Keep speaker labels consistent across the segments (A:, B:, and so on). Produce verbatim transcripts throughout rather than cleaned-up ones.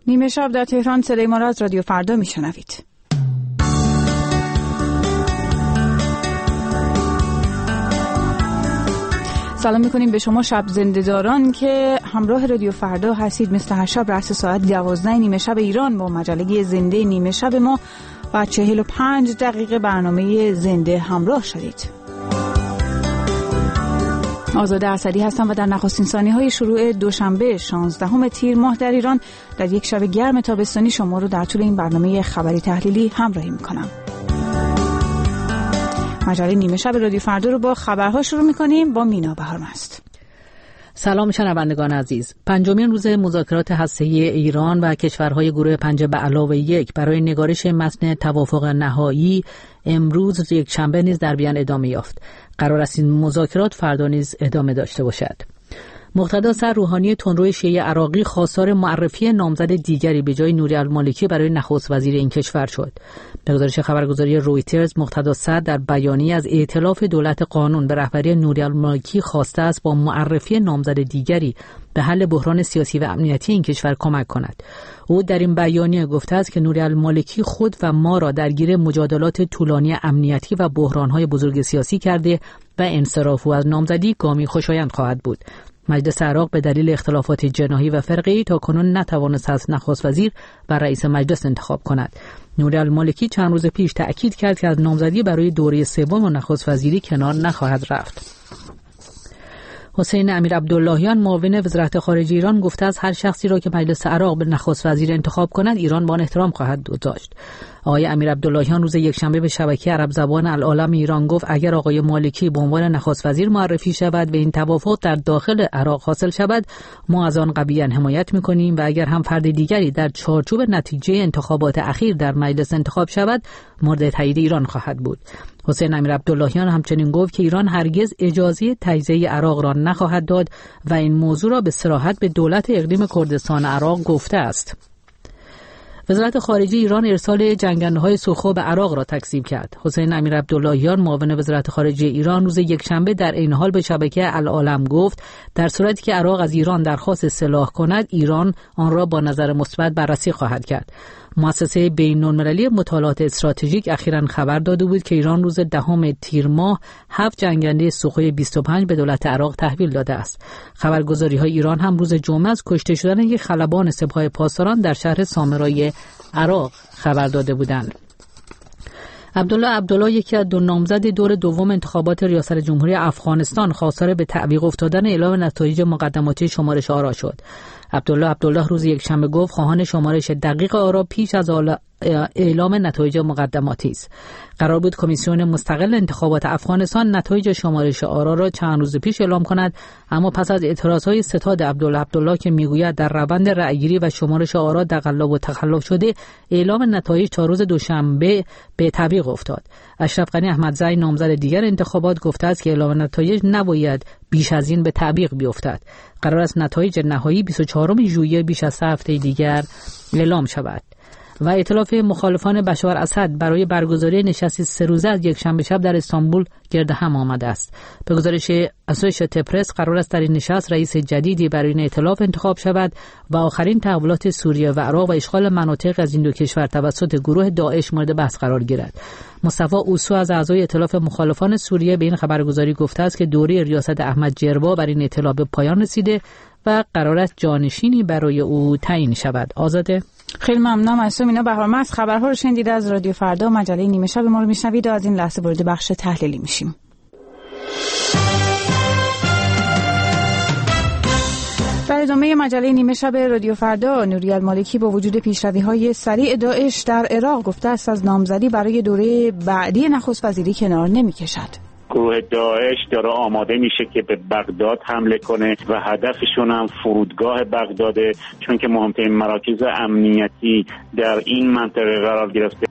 A: نیمه شب در تهران، صدای ما را از رادیو فردا میشنوید. سلام میکنیم به شما شب زنده‌داران که همراه رادیو فردا هستید. مثل هر شب رأس ساعت دوازده نیمه شب ایران با مجله زنده نیمه شب ما و چهل و پنج دقیقه برنامه زنده همراه شدید. آزاده اسدی هستم و در نخستین ثانیه‌های شروع دوشنبه شانزدهم تیر ماه در ایران در یک شب گرم تابستانی شما رو در طول این برنامه خبری تحلیلی همراهی میکنم. مجله نیمه شب رادیو فردا رو با خبرها شروع میکنیم با مینا بهارمست.
B: سلام شنوندگان عزیز. پنجمین روز مذاکرات هسته‌ای ایران و کشورهای گروه پنج به علاوه یک برای نگارش متن توافق نهایی امروز یک شنبه نیز در وین ادامه یافت. قرار است این مذاکرات فردا نیز ادامه داشته باشد. مقتدا سرروحانی تندرو شیعه عراقی خواستار معرفی نامزد دیگری به جای نوری المالکی برای نخست وزیر این کشور شد. به گزارش خبرگزاری رویترز، مقتدا سر در بیانیه از ائتلاف دولت قانون به رهبری نوری المالکی خواسته است با معرفی نامزد دیگری به حل بحران سیاسی و امنیتی این کشور کمک کند. او در این بیانیه گفته است که نوری المالکی خود و ما را درگیر مجادلات طولانی امنیتی و بحران‌های بزرگ سیاسی کرده و انصراف او از نامزدی گامی خوشایند خواهد بود. مجلس عراق به دلیل اختلافات جناحی و فرقه‌ای تاکنون نتوانست از نخست وزیر و رئیس مجلس انتخاب کند. نوری المالکی چند روز پیش تأکید کرد که از نامزدی برای دوره سوم و نخست وزیری کنار نخواهد رفت. حسین امیر عبداللهیان معاون وزارت خارجه ایران گفته است هر شخصی را که مجلس عراق به نخست وزیر انتخاب کند ایران با آن احترام خواهد گذاشت. آقای امیر عبداللهیان روز یکشنبه به شبکه عرب زبان العالم ایران گفت اگر آقای مالکی به عنوان نخست وزیر معرفی شود و این توافق در داخل عراق حاصل شود ما از آن قویاً حمایت می‌کنیم و اگر هم فرد دیگری در چارچوب نتیجه انتخابات اخیر در مجلس انتخاب شود مورد تایید ایران خواهد بود. حسین امیر عبداللهیان همچنین گفت که ایران هرگز اجازه تجزیه عراق را نخواهد داد و این موضوع را به صراحت به دولت اقلیم کردستان عراق گفته است. وزارت خارجه ایران ارسال جنگنده‌های سوخو به عراق را تکذیب کرد. حسین امیر عبداللهیان معاون وزارت خارجه ایران روز یکشنبه در این حال به شبکه العالم گفت در صورتی که عراق از ایران درخواست سلاح کند ایران آن را با نظر مثبت بررسی خواهد کرد. مؤسسه بین‌المللی مطالعات استراتژیک اخیراً خبر داده بود که ایران روز دهم تیر ماه هفت جنگنده سوخوی بیست و پنج به دولت عراق تحویل داده است. خبرگزاری‌های ایران هم روز جمعه از کشته شدن یک خلبان سپاه پاسداران در شهر سامرای عراق خبر داده بودند. عبدالله عبدالله یکی از دو نامزد دور دوم انتخابات ریاست جمهوری افغانستان خواستار به تعویق افتادن اعلام نتایج مقدماتی شمارش آرا شد. عبدالله عبدالله روز یکشنبه گفت خواهان شمارش دقیق آرا پیش از اعلام نتایج مقدماتی است. قرار بود کمیسیون مستقل انتخابات افغانستان نتایج شمارش آرا را چند روز پیش اعلام کند، اما پس از اعتراضهای ستاد عبدالله عبدالله که میگوید در روند رأیگیری و شمارش آرا تقلب و تخلف شده اعلام نتایج تا روز دوشنبه به تعویق افتاد. اشرف غنی احمدزی نامزد دیگر انتخابات گفته است که اعلام نتایج نباید بیش از این به تعویق بیفتد. قرار است نتایج نهایی بیست و چهارم ژوئیه بیش از سه هفته دیگر اعلام شود. و ائتلاف مخالفان بشار اسد برای برگزاری نشستی سه روزه از یکشنبه شب در استانبول گرد هم آمده است. به گزارش اسوشییتد پرس قرار است در این نشست رئیس جدیدی برای این ائتلاف انتخاب شود و آخرین تحولات سوریه و عراق و اشغال مناطق از این دو کشور توسط گروه داعش مورد بحث قرار گیرد. مصطفی اوسو از اعضای ائتلاف مخالفان سوریه به این خبرگزاری گفته است که دوره ریاست احمد جروا بر این ائتلاف به پایان رسیده و قرار است جانشینی برای او تعیین شود. آزاده،
A: خیلی ممنونم از تو مینا بهارمست. خبرها رو شنیدید از رادیو فردا. مجله نیمه شب ما رو میشنوید و از این لحظه وارد بخش تحلیلی میشیم. در ادامه مجله نیمه شب رادیو فردا، نوری المالکی با وجود پیشروی‌های سریع داعش در عراق گفته است از نامزدی برای دوره بعدی نخست وزیری کنار نمی‌کشد.
C: گروه داعش داره آماده میشه که به بغداد حمله کنه و هدفشون هم فرودگاه بغداده، چون که مهمترین مراکز امنیتی در این منطقه قرار گرفته.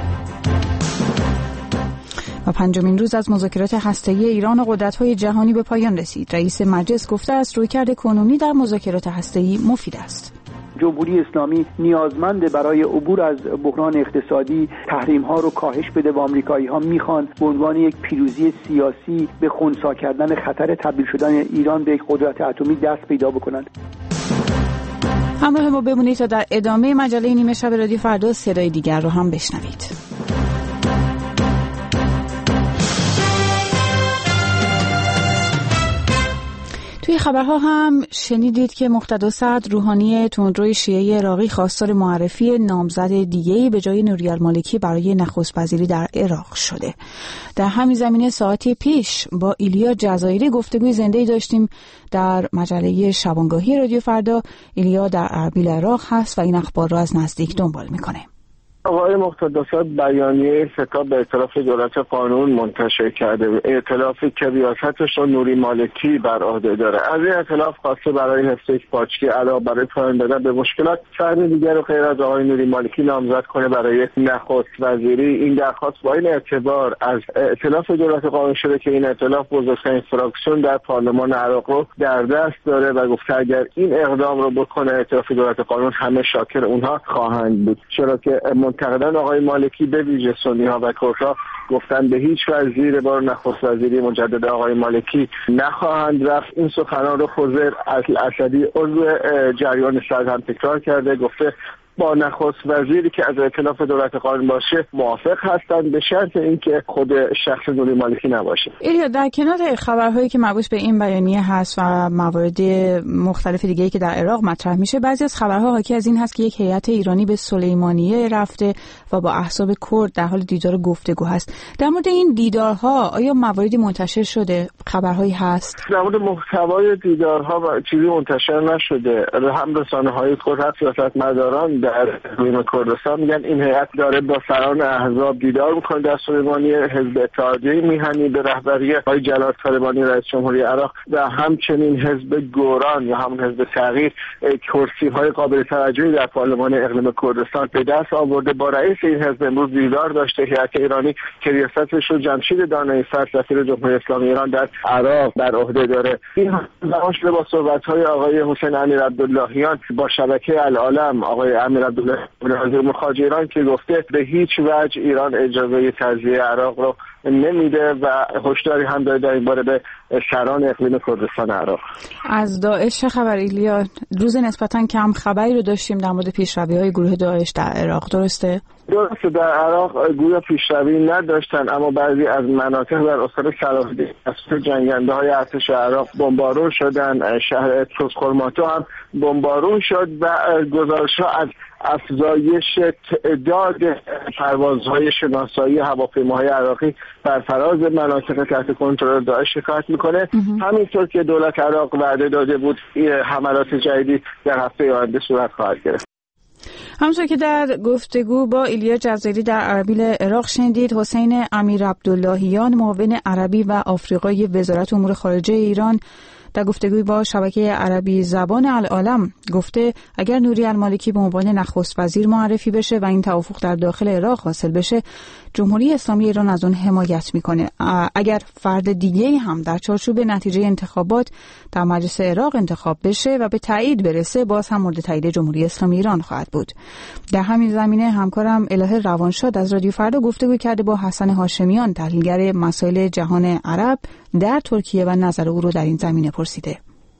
A: و پنجمین روز از مذاکرات هسته‌ای ایران و قدرت‌های جهانی به پایان رسید. رئیس مجلس گفته است رویکرد کنونی در مذاکرات هسته‌ای مفید است.
D: جمهوری اسلامی نیازمنده برای عبور از بحران اقتصادی تحریم‌ها رو کاهش بده و آمریکایی‌ها میخوان به عنوان یک پیروزی سیاسی به خنثی کردن خطر تبدیل شدن ایران به یک قدرت اتمی دست پیدا بکنند.
A: همراه ما بمونید تا در ادامه مجله نیمه شب رادیو فردا صدای دیگر رو هم بشنوید. توی خبرها هم شنیدید که مقتدا صدر روحانی تندروی شیعه عراقی خواستار معرفی نامزد دیگه‌ای به جای نوری المالکی برای نخست وزیری در عراق شده. در همین زمینه ساعتی پیش با ایلیا جزایری گفتگوی زنده‌ای داشتیم در مجله شبانگاهی رادیو فردا. ایلیا در اربیل عراق هست و این اخبار را از نزدیک دنبال می‌کنه.
E: آقای مقتدا صدر بیانیه خطاب به ائتلاف دولت قانون منتشر کرده، ائتلافی که ریاستش رو نوری مالکی بر عهده داره. از این ائتلاف خواسته برای حفظ یک پاچگی علاوه برای پایان دادن به مشکلات فرد دیگر رو غیر از آقای نوری مالکی نامزد کنه برای نخست وزیری. این درخواست با این اعتبار از ائتلاف دولت قانون شده که این ائتلاف بزرگترین فراکسیون در پارلمان عراق رو در دست داره و گفته اگر این اقدام رو بکنه ائتلاف دولت قانون همه شاکر اونها خواهند بود، چرا که منتقدان آقای مالکی به ویژه سنی‌ها و کردها گفتن به هیچ وجه زیر بار نخست وزیری مجدد آقای مالکی نخواهند رفت. این سخنان رو خضر اسدی عضو جریان صدر هم تکرار کرده، گفته با نخست وزیری که از ائتلاف دولت قانون باشه موافق هستند به شرط اینکه خود شخص نوری مالکی نباشه.
A: ایلیا، در کنار خبرهایی که مربوط به این بیانیه هست و موارد مختلف دیگه‌ای که در عراق مطرح میشه، بعضی از خبرها حاکی از این هست که یک هیئت ایرانی به سلیمانیه رفته و با احزاب کرد در حال دیدار گفتگو هست. در مورد این دیدارها آیا مواردی منتشر شده؟ خبرهایی هست؟ در
E: مورد محتوای دیدارها چیزی منتشر نشده. هم رسانه‌های کرد هم سیاستمداران در اقلیم کردستان میگن این هیئت داره با سران احزاب دیدار میکنه در سلیمانیه. حزب اتحادیه میهنی به رهبری آقای جلال طالبانی رئیس جمهوری عراق و همچنین حزب گوران یا همون حزب تغییر کرسی‌های قابل توجهی در پارلمان اقلیم کردستان به دست آورده. با رئیس این حزب امروز دیدار داشته. هیئت ایرانی که ریاستش رو جمشید دانایی فر سفیر جمهوری اسلامی ایران در عراق بر عهده داره. این همش با صحبت‌های آقای حسین امیرعبداللهیان با شبکه العالم، آقای امیر عبدالله وزیر مخارجه ایران که گفته به هیچ وجه ایران اجازه تجزیه عراق رو نمیده و هشداری هم داره در این باره به سران اقلیم کردستان عراق.
A: از داعش چه خبر ایلیا؟ روز نسبتاً کم خبری رو داشتیم در مورد پیشروی‌های گروه داعش در عراق، درسته؟
E: درسته، در عراق گروه پیشروی نداشتن، اما بعضی از مناطق در استان صلاح الدین توسط جنگنده‌های ارتش عراق بمبارون شدن. شهر ترکمانتو هم بمبارون شد و گزارش‌ها از افزایش تعداد پروازهای شناسایی هواپیماهای عراقی بر فراز مناطق تحت کنترل داعش شکایت میکنه. همینطور که دولت عراق وعده داده بود حملات جدیدی در هفته آینده صورت خواهد گرفت.
A: همونطور که در گفتگو با ایلیا جزایری در اربیل عراق شنیدید، حسین امیرعبداللهیان معاون عربی و آفریقای وزارت امور خارجه ایران در گفتگوی با شبکه عربی زبان العالم گفته اگر نوری المالکی به عنوان نخست وزیر معرفی بشه و این توافق در داخل عراق حاصل بشه، جمهوری اسلامی ایران از اون حمایت میکنه. اگر فرد دیگه‌ای هم در چارچوب نتیجه انتخابات در مجلس عراق انتخاب بشه و به تایید برسه، باز هم مورد تایید جمهوری اسلامی ایران خواهد بود. در همین زمینه همکارم الهه روانشاد از رادیو فردا گفتگو کرده با حسن هاشمیان، تحلیلگر مسائل جهان عرب در ترکیه و نظر او رو در این زمینه پرسیده.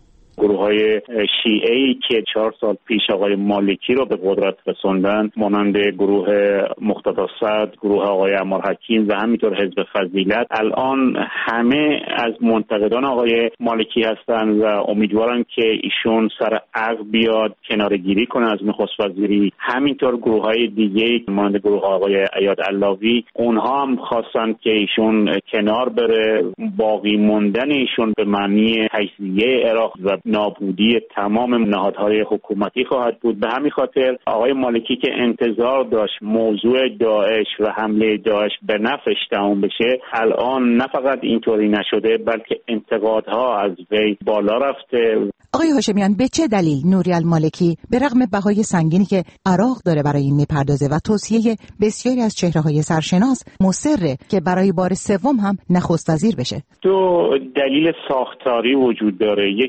C: گروه‌های شیعه‌ای که چهار سال پیش آقای مالکی رو به قدرت رسوندن، مانند گروه مقتدا صدر، گروه آقای عمار حکیم و همینطور حزب فضیلت، الان همه از منتقدان آقای مالکی هستند و امیدوارن که ایشون سر عقل بیاد، کناره‌گیری کنه از نخست وزیری. همینطور گروه‌های دیگه مانند گروه آقای عیاد علاوی، اونها هم خواستن که ایشون کنار بره. باقی موندن ایشون به معنی تجزیه عراق و نابودی تمام نهادهای حکومتی خواهد بود. به همین خاطر آقای مالکی که انتظار داشت موضوع داعش و حمله داعش به نفعش تمام بشه، الان نه فقط اینطوری نشده بلکه انتقادها از وی بالا رفته.
F: آقای هاشمیان، به چه دلیل نوری المالکی به رغم بهای سنگینی که عراق داره برای این میپردازه و توصیه بسیاری از چهره‌های سرشناس مصره که برای بار سوم هم نخست وزیر بشه؟
C: دو دلیل ساختاری وجود داره. یکی این که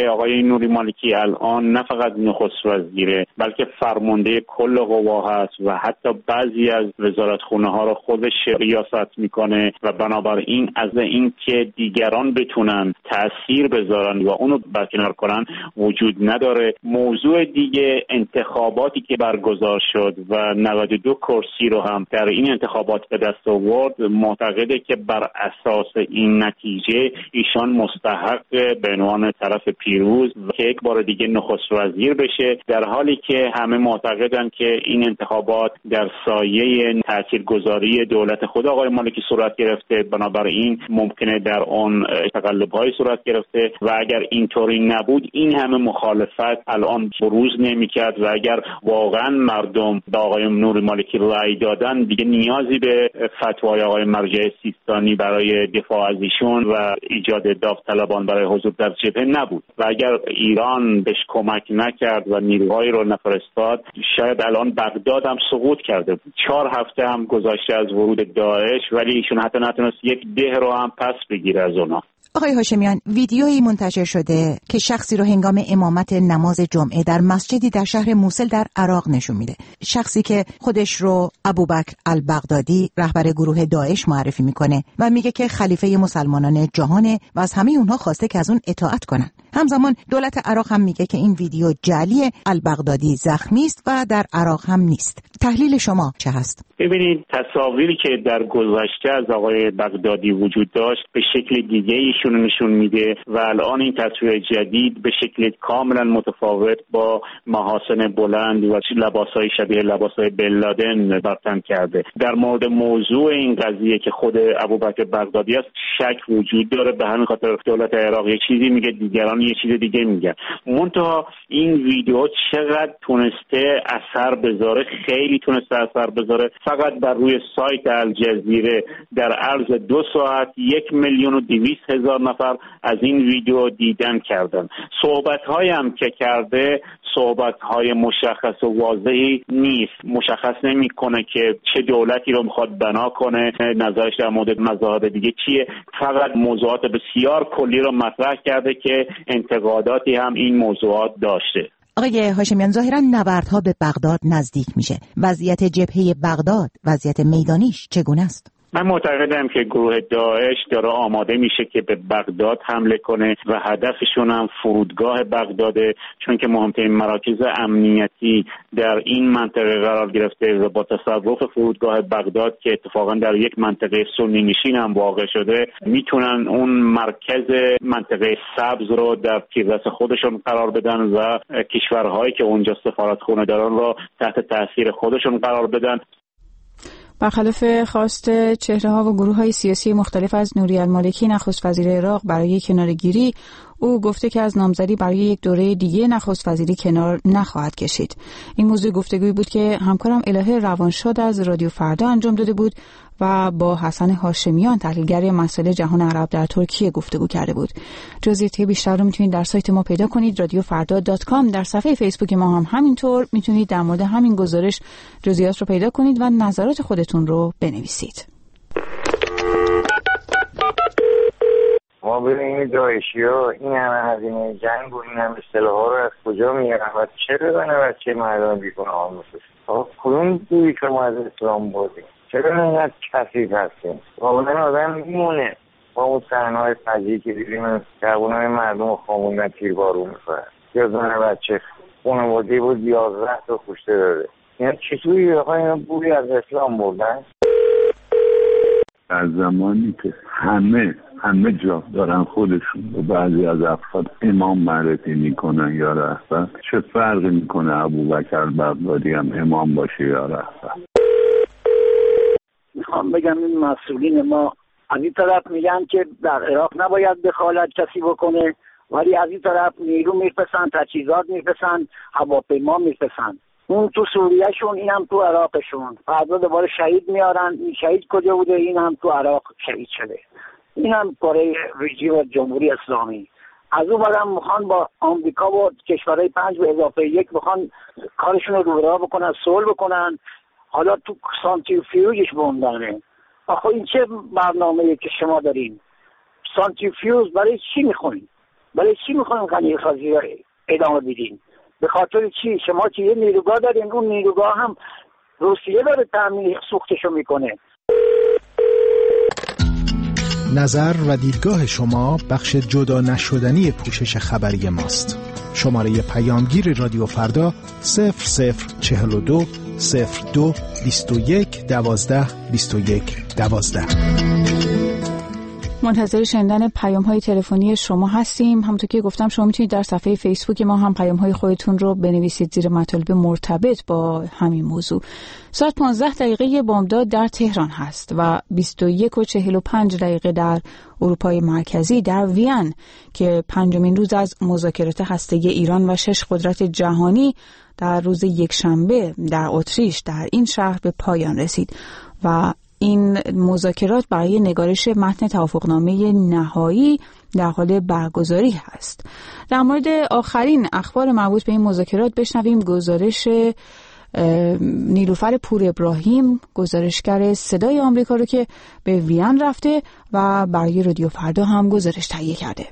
C: که آقای نوری مالکی الان نه فقط نخست وزیره بلکه فرمانده کل قوا هست و حتی بعضی از وزارتخونه ها رو خودش ریاست میکنه و بنابراین از این که دیگران بتونن تأثیر بذارن و اونو برکنار کنن وجود نداره. موضوع دیگه انتخاباتی که برگزار شد و نود و دو کرسی رو هم در این انتخابات به دست آورد، معتقده که بر اساس این نتیجه ایشان مستحق به عنوان طرف پیروز که یک بار دیگه نخست وزیر بشه، در حالی که همه معتقدن که این انتخابات در سایه تاثیرگذاری دولت خود آقای مالکی صورت گرفته، بنابراین ممکنه در آن تقلب‌های صورت گرفته و اگر اینطوری نبود این همه مخالفت الان بروز نمی‌کرد و اگر واقعا مردم به آقای نوری مالکی رأی دادن دیگه نیازی به فتوای آقای مرجع سیستانی برای دفاع از ایشون و ایجاد داوطلبان برای حضور در جبهه نبود و اگر ایران بهش کمک نکرد و نیروهایی رو نفرستاد شاید الان بغداد هم سقوط کرده بود. چهار هفته هم گذشته از ورود داعش ولی ایشون حتی نتونست یک ده رو هم پس بگیره از اونا.
F: آقای هاشمیان، ویدیویی منتشر شده که شخصی رو هنگام امامت نماز جمعه در مسجدی در شهر موصل در عراق نشون میده. شخصی که خودش رو ابوبکر البغدادی رهبر گروه داعش معرفی میکنه و میگه که خلیفه مسلمانان جهانه و از همه اونها خواسته که از اون اطاعت کنن. همزمان دولت عراق هم میگه که این ویدیو جعلی، البغدادی زخمی است و در عراق هم نیست. تحلیل شما چه هست؟
C: ببینید، تصاویری که در گذشته از آقای بغدادی وجود داشت به شکل دیگه ایشون نشون میده و الان این تصویر جدید به شکل کاملا متفاوت با محاسن بلند و لباسای شبیه لباسای بن لادن برتن کرده. در مورد موضوع این قضیه که خود ابوبکر بغدادی است شک وجود داره، به همین خاطر دولت عراق یه چیزی میگه دیگران یه چیز دیگه میگن. منتها این ویدیو چقدر تونسته اثر بذاره، خیلی تونسته اثر بذاره. فقط بر روی سایت الجزیره در عرض دو ساعت یک میلیون و دویست هزار نفر از این ویدیو دیدن کردن. صحبت‌های هم که کرده صحبت‌های مشخص و واضحی نیست، مشخص نمی‌کنه که چه دولتی رو می‌خواد بنا کنه، نظرش در مورد مذاهب دیگه چیه. فقط موضوعات بسیار کلی رو مطرح کرده که انتقاداتی هم این موضوعات داشته.
F: آقای هاشمیان، ظاهراً نبردها به بغداد نزدیک میشه. وضعیت جبهه بغداد، وضعیت میدانیش چگونه است؟
C: من معتقدم که گروه داعش داره آماده میشه که به بغداد حمله کنه و هدفشون هم فرودگاه بغداده، چون که مهمترین مراکز امنیتی در این منطقه قرار گرفته و با تصرف فرودگاه بغداد که اتفاقا در یک منطقه سنی نشین هم واقع شده میتونن اون مرکز منطقه سبز رو در تیررس خودشون قرار بدن و کشورهایی که اونجا سفارتخونه دارن رو تحت تاثیر خودشون قرار بدن.
A: برخلاف خواست چهره‌ها و گروه‌های سیاسی مختلف از نوری المالکی نخست وزیر عراق برای کناره‌گیری، او گفته که از نامزدی برای یک دوره دیگه نخست وزیری کنار نخواهد کشید. این موضوع گفتگویی بود که همکارم الهه روانشاد از رادیو فردا انجام داده بود و با حسن هاشمیان تحلیلگر مسائل جهان عرب در ترکیه گفتگو کرده بود. جزئیات بیشتر رو میتونید در سایت ما پیدا کنید رادیو فردا دات کام. در صفحه فیسبوک ما هم همینطور میتونید در مورد همین گزارش جزئیات رو پیدا کنید و نظرات خودتون رو بنویسید.
G: ما ببینیم این داعشی ها این همه هزینه جنگ و این همه سلاح ها رو از کجا میارن و چه بزنه و چه مردم بیکنه آموزش ها کدوم دوی که ما از اسلام بودیم چرا اینقدر کثیف هستیم واقعا آدم میمونه با اون صحنه‌های فجیعی که دیدیم جوانای مردم رو خوابوندن تیربارون میکنن یا زن بچه خانواده‌ای بود یازده تا کشته داده. یعنی چطوری آقا اینا بوری از اسلام بردن؟
H: از زمانی که همه همه جا دارن خودشون و بعضی از افراد امام معرفی میکنن یا رهبر، چه فرقی میکنه ابوبکر بغدادی هم امام باشه یا رهبر؟
I: میخوام بگم این مسئولین ما از این طرف میگن که در عراق نباید دخالت کسی بکنه، ولی از این طرف نیرو میفرستن، تجهیزات میفرستن، هواپیما میفرستن. اون تو سوریه شون، این هم تو عراقشون. فردا دوباره شهید میارن. این شهید کجا بوده؟ این هم تو عراق شهید شده. این هم کره رژیم جمهوری اسلامی. از اون بعدم میخوان با آمریکا و کشورهای پنج به اضافه یک میخوان کارشون رو رو راه بکنن، صلح بکنن. حالا تو سانتریفیوژش بوندانه. آخه این چه برنامه‌ای که شما دارین؟ سانتریفیوژ برای چی میخونین؟ ولی چی میخواین غنی سازی رو ادامه بدین؟ به خاطر چی؟ شما که یه نیروگاه دارین، اون نیروگاه هم روسیه داره تامین سوختشو میکنه.
J: نظر و دیدگاه شما بخش جدا نشدنی پوشش خبری ماست. شماره پیامگیر رادیو فردا صفر صفر چهل و دو صفر دو بیست و یک دوازده بیست و یک دوازده.
A: منتظر شنیدن پیام های تلفنی شما هستیم. همونطور که گفتم شما میتونید در صفحه فیسبوک ما هم پیام های خودتون رو بنویسید زیر مطالب مرتبط با همین موضوع. ساعت پانزده دقیقه بامداد در تهران هست و بیست و یک و چهل و پنج دقیقه در اروپای مرکزی، در وین که پنجمین روز از مذاکرات هسته‌ای ایران و شش قدرت جهانی در روز یکشنبه در اتریش در این شهر به پایان رسید و این مذاکرات برای نگارش متن توافقنامه نهایی در حال برگزاری هست. در مورد آخرین اخبار مربوط به این مذاکرات بشنویم گزارش نیلوفر پور ابراهیم، گزارشگر صدای آمریکا رو که به وین رفته و برای رادیو فردا هم گزارش تهیه کرده.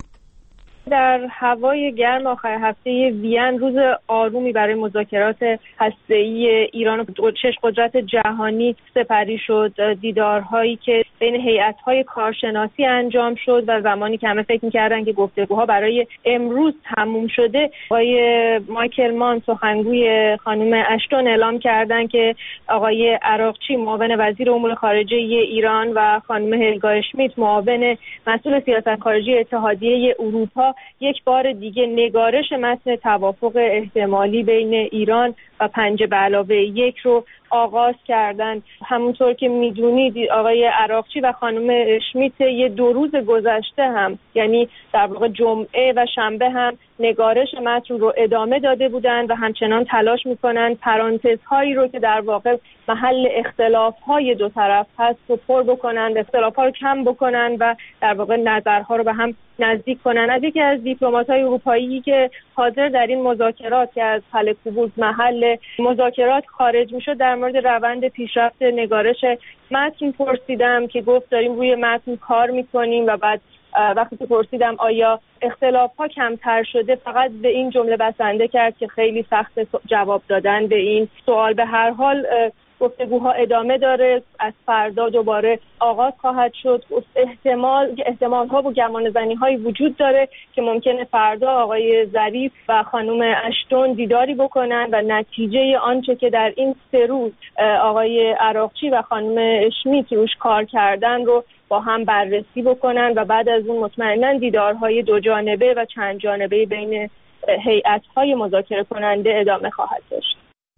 K: در هوای گرم آخر هفته وین روز آرومی برای مذاکرات هسته‌ای ایران و شش قدرت جهانی سپری شد. دیدارهایی که بین هیئت‌های کارشناسی انجام شد و زمانی که همه فکر می‌کردن که گفتگوها برای امروز تموم شده، آقای مایکل مان سخنگوی خانم اشتون اعلام کردند که آقای عراقچی معاون وزیر امور خارجه ایران و خانم هلگا اشمیت معاون مسئول سیاست خارجی اتحادیه اروپا یک بار دیگه نگارش متن توافق احتمالی بین ایران و پنج به علاوه یک رو آغاز کردن. همونطور که میدونید آقای عراقچی و خانم اشمیت یه دو روز گذشته هم، یعنی در واقع جمعه و شنبه هم نگارش متن رو ادامه داده بودن و همچنان تلاش میکنن پرانتزهایی رو که در واقع محل اختلافهای دو طرف هست رو پر بکنن، اختلافها رو کم بکنن و در واقع نظرها رو به هم نزدیک کنن. از یکی از دیپلمات‌های اروپایی که حاضر در این مذاکرات که از حل کوبوز محل مذاکرات خارج میشد در مورد روند پیشرفت نگارش متن پرسیدم که گفت داریم روی متن کار میکنیم و بعد وقتی که پرسیدم آیا اختلاف‌ها کمتر شده فقط به این جمله بسنده کرد که خیلی سخت جواب دادن به این سوال. به هر حال گفتگوها ادامه داره، از فردا دوباره آغاز خواهد شد. احتمال احتمال‌ها و گمانه‌زنی‌هایی وجود داره که ممکنه فردا آقای ظریف و خانم اشتون دیداری بکنن و نتیجه آنچه که در این سه روز آقای عراقچی و خانم اشمیت روش کار کردن رو با هم بررسی بکنن و بعد از اون مطمئناً دیدارهای دو جانبه و چند جانبه بین هیئت‌های مذاکره کننده ادامه خواهد داشت.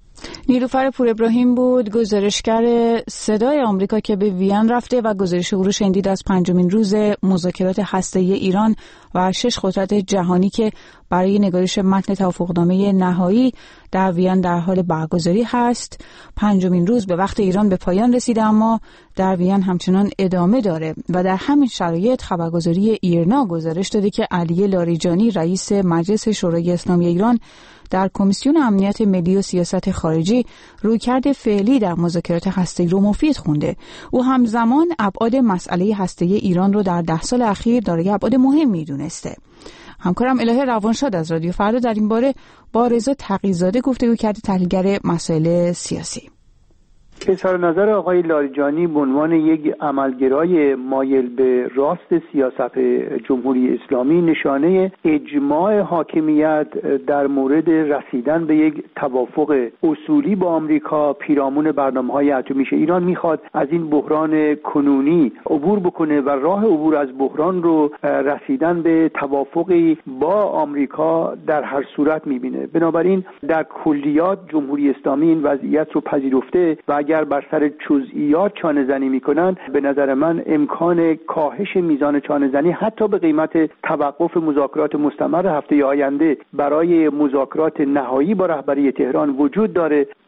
A: نیلوفر پور ابراهیم بود، گزارشگر صدای آمریکا که به وین رفته و گزارش او رو شنیدید از پنجمین روز مذاکرات هسته‌ای ایران و شش قدرت جهانی که برای نگارش متن توافقنامه نهایی در وین در حال برگزاری هست. پنجمین روز به وقت ایران به پایان رسیده اما در وین همچنان ادامه داره و در همین شرایط خبرگزاری ایرنا گزارش داده که علی لاریجانی رئیس مجلس شورای اسلامی ایران در کمیسیون امنیت ملی و سیاست خارجی رویکرد فعلی در مذاکرات هسته‌ای رو مفید خونده. او همزمان ابعاد مسئله هسته‌ای ایران رو در ده سال اخیر دارای ابعاد مهمی دونسته. همکارم الهه روانشاد از رادیو فردا در این باره با رضا تقی‌زاده گفتگو کرده، تحلیلگر مسائل سیاسی.
D: اظهار نظر آقای لاریجانی به عنوان یک عملگرای مایل به راست سیاست جمهوری اسلامی نشانه اجماع حاکمیت در مورد رسیدن به یک توافق اصولی با آمریکا پیرامون برنامه‌های اتمیش. ایران میخواد از این بحران کنونی عبور بکنه و راه عبور از بحران رو رسیدن به توافقی با آمریکا در هر صورت میبینه. بنابراین در کلیات جمهوری اسلامی این وضعیت رو پذیرفته و اگر بر سر جزئیات چانه زنی میکنن به نظر من امکان کاهش میزان چانه زنی حتی به قیمت توقف مذاکرات مستمر هفته آینده برای مذاکرات نهایی با رهبری تهران وجود داره.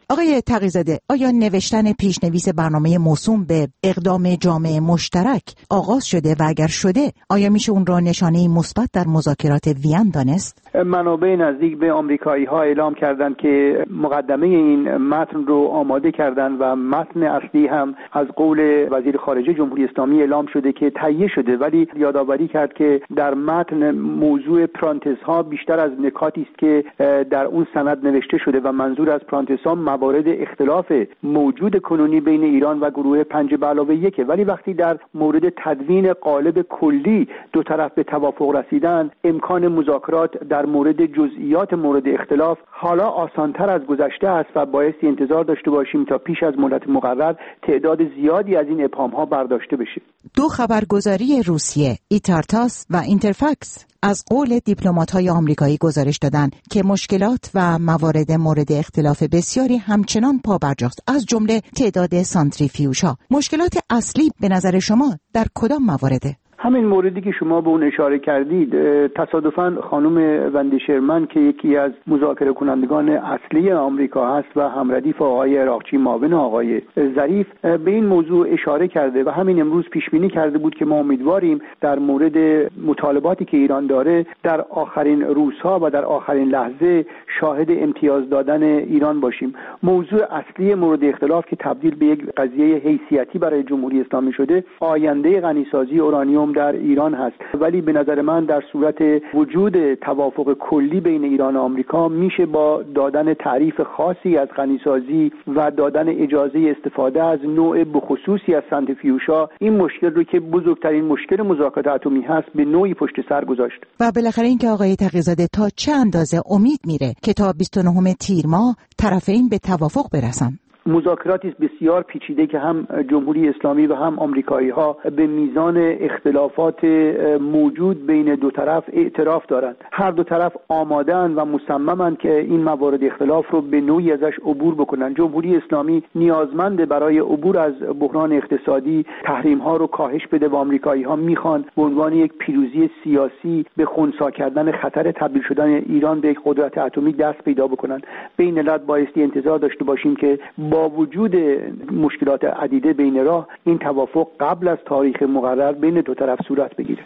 F: آقای تقی‌زاده، آیا نوشتن پیشنویس برنامه موسوم به اقدام جامعه مشترک آغاز شده و اگر شده آیا میشه اون را نشانه مثبت در مذاکرات وین دانست؟
D: منابع نزدیک به آمریکایی ها اعلام کردند که مقدمه این متن رو آماده کردند و متن اصلی هم از قول وزیر خارجه جمهوری اسلامی اعلام شده که تهیه شده، ولی یادآوری کرد که در متن موضوع پرانتز ها بیشتر از نکاتی است که در اون سند نوشته شده و منظور از پرانتز ها موارد اختلاف موجود کنونی بین ایران و گروه پنج به علاوه یک، ولی وقتی در مورد تدوین قالب کلی دو طرف به توافق رسیدن امکان مذاکرات در مورد جزئیات مورد اختلاف حالا آسانتر از گذشته است و بایستی انتظار داشته باشیم تا پیش از مدت مقرر تعداد زیادی از این ابهام ها برداشته بشه.
F: دو خبرگزاری روسیه ایتارتاس و اینترفاکس از قول دیپلمات‌های آمریکایی گزارش دادند که مشکلات و موارد مورد اختلاف بسیاری همچنان پابرجاست، از جمله تعداد سانتریفیوژها. مشکلات اصلی به نظر شما در کدام موارده؟
D: همین موردی که شما به اون اشاره کردید. تصادفاً خانم وندی شرمن که یکی از مذاکره کنندگان اصلی آمریکا هست و همردیف آقای عراقچی معاون آقای ظریف به این موضوع اشاره کرده و همین امروز پیش بینی کرده بود که ما امیدواریم در مورد مطالباتی که ایران داره در آخرین روزها و در آخرین لحظه شاهد امتیاز دادن ایران باشیم. موضوع اصلی مورد اختلاف که تبدیل به یک قضیه حیثیتی برای جمهوری اسلامی شده آینده غنیسازی اورانیوم در ایران هست، ولی به نظر من در صورت وجود توافق کلی بین ایران و آمریکا میشه با دادن تعریف خاصی از غنیسازی و دادن اجازه استفاده از نوع بخصوصی از سانتریفیوژها این مشکل رو که بزرگترین مشکل مذاکرات اتمی هست به نوعی پشت سر گذاشت.
F: و بالاخره اینکه آقای تقی‌زاده تا چه اندازه امید میره که تا بیست و نهم تیر ماه طرفین به توافق برسن؟
D: مذاکراتی است بسیار پیچیده که هم جمهوری اسلامی و هم آمریکایی ها به میزان اختلافات موجود بین دو طرف اعتراف دارند. هر دو طرف آماده‌اند و مصممند که این موارد اختلاف رو به نوعی ازش عبور بکنن. جمهوری اسلامی نیازمند برای عبور از بحران اقتصادی تحریم ها رو کاهش بده و آمریکایی ها میخوان به عنوان یک پیروزی سیاسی به خنثی کردن خطر تبدیل شدن ایران به یک قدرت اتمی دست پیدا بکنن. به این علت بایستی انتظار داشته باشیم که با وجود مشکلات عدیده بین راه این توافق قبل از تاریخ مقرر بین دو طرف صورت بگیره.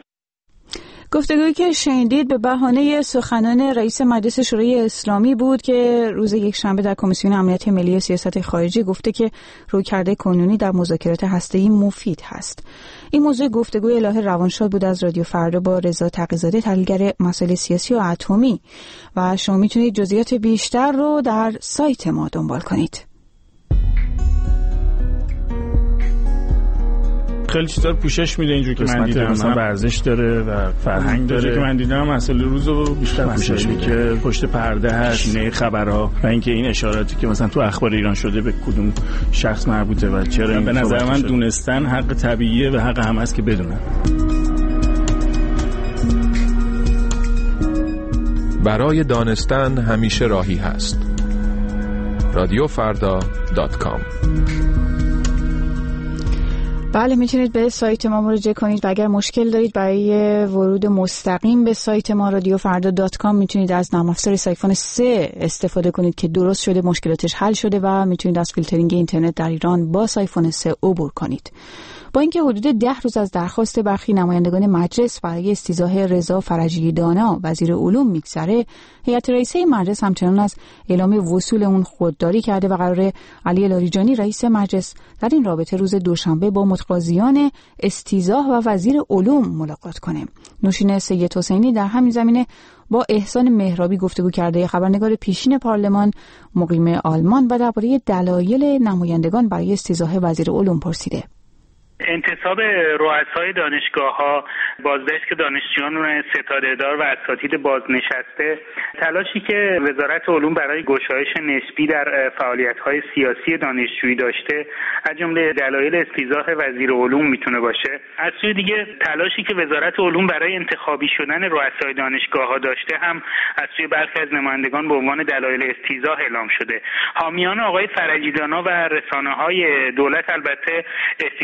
A: گفتگویی که شنیدید به بهانه سخنان رئیس مجلس شورای اسلامی بود که روز یکشنبه در کمیسیون امنیت ملی و سیاست خارجی گفته که رویکرد کنونی در مذاکرات هسته‌ای مفید هست. این موضوع گفتگوی الهه روانشاد بود از رادیو فردا با رضا تقی‌زاده، تحلیلگر مسائل سیاسی و اتمی، و شما میتونید جزئیات بیشتر رو در سایت ما دنبال کنید.
L: خیلی چیزا رو پوشش میده اینجوری که من دیدم، مثلا ورزش داره و فرهنگ داره که من دیدم، مسئله روزو بیشتر پوشش میده که پشت پرده هست، نه خبرها و اینکه این اشاراتی که مثلا تو اخبار ایران شده به کدوم شخص مربوطه و چرا این به نظر من شده. دونستن حق طبیعیه و حق هم هست که بدونن.
M: برای دانستن همیشه راهی هست. رادیو فردا دات کام.
A: بله، میتونید به سایت ما مراجعه کنید و اگر مشکل دارید برای ورود مستقیم به سایت ما رادیو فردا دات کام میتونید از نرم افزار سایفون سه استفاده کنید که درست شده، مشکلاتش حل شده و میتونید از فیلترینگ اینترنت در ایران با سایفون سه عبور کنید. با اینکه حدود ده روز از درخواست برخی نمایندگان مجلس برای استیضاح رضا فرجی دانا وزیر علوم میگذره، هیئت رئیسه مجلس همچنان از اعلام وصول اون خودداری کرده و قراره علی لاریجانی رئیس مجلس در این رابطه روز دوشنبه با متقاضیان استیضاح و وزیر علوم ملاقات کنه. نوشین سید حسینی در همین زمینه با احسان مهرابی گفتگو کرده، خبرنگار پیشین پارلمان مقیم آلمان، و درباره دلایل نمایندگان برای استیضاح وزیر علوم پرسیده.
C: انتصاب رؤسای دانشگاه‌ها، بازداشت دانشجویان ستاده‌دار و اساتید بازنشسته، تلاشی که وزارت علوم برای گشایش نسبی در فعالیت‌های سیاسی دانشجویی داشته، از جمله دلایل استیضاح وزیر علوم میتونه باشه. از سوی دیگه تلاشی که وزارت علوم برای انتخابی شدن رؤسای دانشگاه‌ها داشته هم از سوی برخی از نمایندگان به عنوان دلایل استیضاح اعلام شده. حامیان آقای فرجی دانا و رسانه‌های دولت البته استیضاح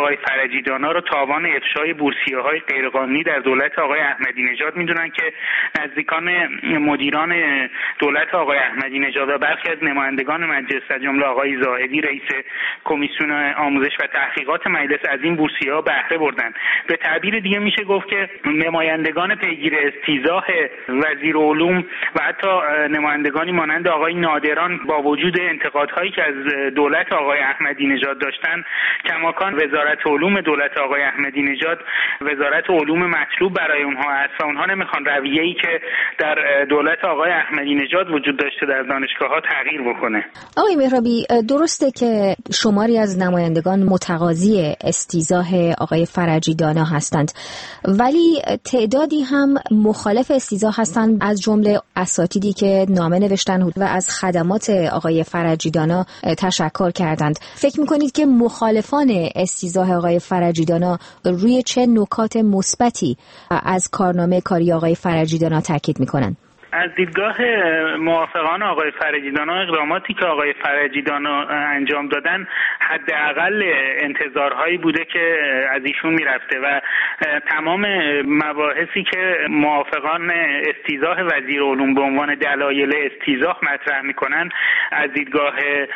C: آقای فرجی دانا رو تاوان افشای بورسیه‌های غیرقانونی در دولت آقای احمدی نژاد میدونن که نزدیکان مدیران دولت آقای احمدی نژاد و برخی از نمایندگان مجلس از جمله آقای زاهدی رئیس کمیسیون آموزش و تحقیقات مجلس از این بورسیه‌ها بهره بردن. به تعبیر دیگه میشه گفت که نمایندگان پیگیر استیضاح وزیر علوم و حتی نمایندگانی مانند آقای نادران با وجود انتقادهایی که از دولت آقای احمدی نژاد داشتن، کماکان وزارت علوم دولت آقای احمدی نژاد وزارت علوم مطلوب برای اونها است و اونها نمیخوان رویه‌ای که در دولت آقای احمدی نژاد وجود داشته در دانشگاه‌ها تغییر بکنه.
N: آقای مهرابی، درسته که شماری از نمایندگان متقاضی استیضاح آقای فرجی دانا هستند، ولی تعدادی هم مخالف استیضاح هستند، از جمله اساتیدی که نامه نوشتن و از خدمات آقای فرجی دانا تشکر کردند. فکر می‌کنید که مخالفان استیضاح آقای فرجی دانا روی چه نکات مثبتی از کارنامه کاری آقای فرجی دانا تاکید می‌کنند؟
C: از دیدگاه موافقان آقای فرجی دانا، اقداماتی که آقای فرجی دانا انجام دادن حداقل انتظارهایی بوده که از ایشون میرفته و تمام مباحثی که موافقان استیضاح وزیر علوم به عنوان دلایل استیضاح مطرح میکنن، از دیدگاه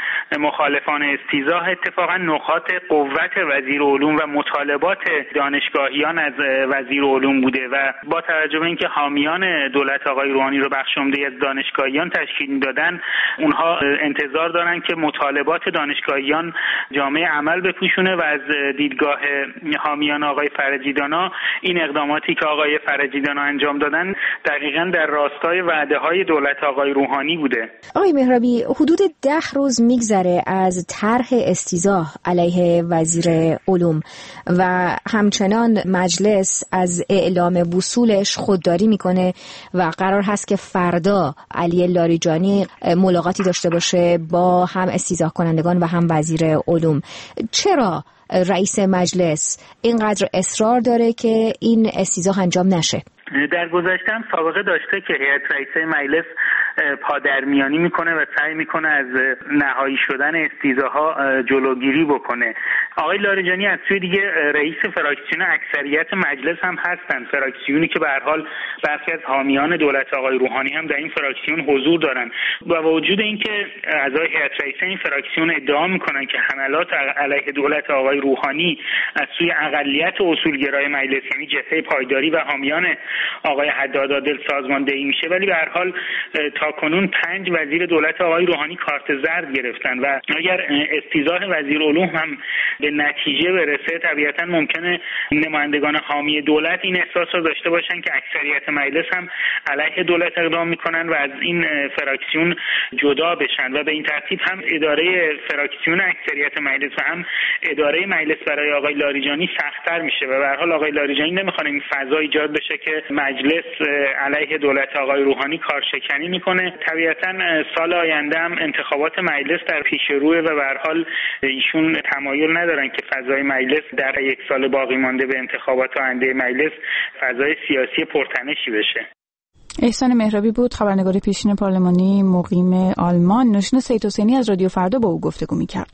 C: مخالفان استیضاح اتفاقا نقاط قوت وزیر علوم و مطالبات دانشگاهیان از وزیر علوم بوده و با توجه به اینکه حامیان دولت آقای روحانی رو بخش عمده از دانشگاهیان تشکیل دادن، اونها انتظار دارن که مطالبات دانشگاهیان جامعه عمل بپوشونه و از دیدگاه حامیان آقای فرجی دانا این اقداماتی که آقای فرجی دانا انجام دادن دقیقاً در راستای وعده‌های دولت آقای روحانی بوده.
N: آقای مهرابی، حدود ده روز میگذره از طرح استیضاح علیه وزیر علوم و همچنان مجلس از اعلام وصولش خودداری میکنه و قرار هست که فردا علی لاریجانی ملاقاتی داشته باشه با هم استیضاح کنندگان و هم وزیر علوم. چرا رئیس مجلس اینقدر اصرار داره که این استیضاح انجام نشه؟
C: در گذشته هم سابقه داشته که هیئت رئیسه مجلس پادرمیانی میکنه و سعی میکنه از نهایی شدن استیضاح‌ها جلوگیری بکنه. آقای لاریجانی از سوی دیگه رئیس فراکسیون اکثریت مجلس هم هستن، فراکسیونی که به هر حال برخی از حامیان دولت آقای روحانی هم در این فراکسیون حضور دارن. با وجود اینکه اعضای هیئت رئیسه این فراکسیون ادعا میکنن که حملات علیه دولت آقای روحانی از سوی اقلیت اصولگرای مجلس یعنی جبهه پایداری و حامیان آقای حداد عادل سازماندهی میشه، ولی به هر حال تاکنون پنج وزیر دولت آقای روحانی کارت زرد گرفتن و اگر استیضاح وزیر علوم هم به نتیجه برسه، طبیعتا ممکنه نمایندگان حامی دولت این احساس رو داشته باشن که اکثریت مجلس هم علیه دولت اقدام میکنن و از این فراکسیون جدا بشن و به این ترتیب هم اداره فراکسیون اکثریت مجلس و هم اداره مجلس برای آقای لاریجانی سخت‌تر میشه و به هر حال آقای لاریجانی نمیخواد این فضا ایجاد بشه که مجلس علیه دولت آقای روحانی کارشکنی میکنه. طبیعتا سال آینده هم انتخابات مجلس در پیش روه و به هر حال ایشون تمایل ندارن که فضای مجلس در یک سال باقی مانده به انتخابات آینده مجلس فضای سیاسی پرتنشی بشه.
A: احسان مهرابی بود، خبرنگار پیشین پارلمانی مقیم آلمان. نوشین سید حسینی از رادیو فردا با او گفتگو میکرد.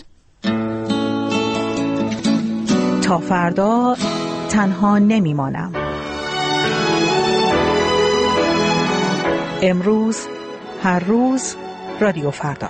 F: تا فردا تنها نمیمانم. امروز، هر روز، رادیو فردا.